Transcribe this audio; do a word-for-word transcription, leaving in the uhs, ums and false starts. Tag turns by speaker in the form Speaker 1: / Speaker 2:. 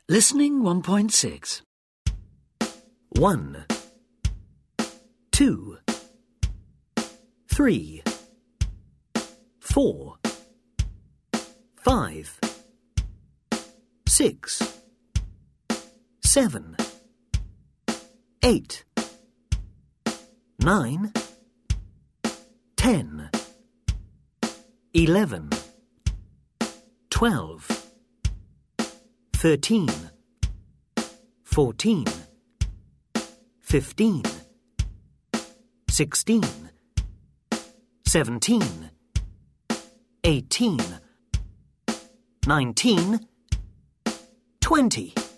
Speaker 1: Listening one point six. One, two, three, four, five, six, seven, eight, nine, ten, eleven, twelve, thirteen, fourteen, fifteen, sixteen, seventeen, eighteen, nineteen, twenty.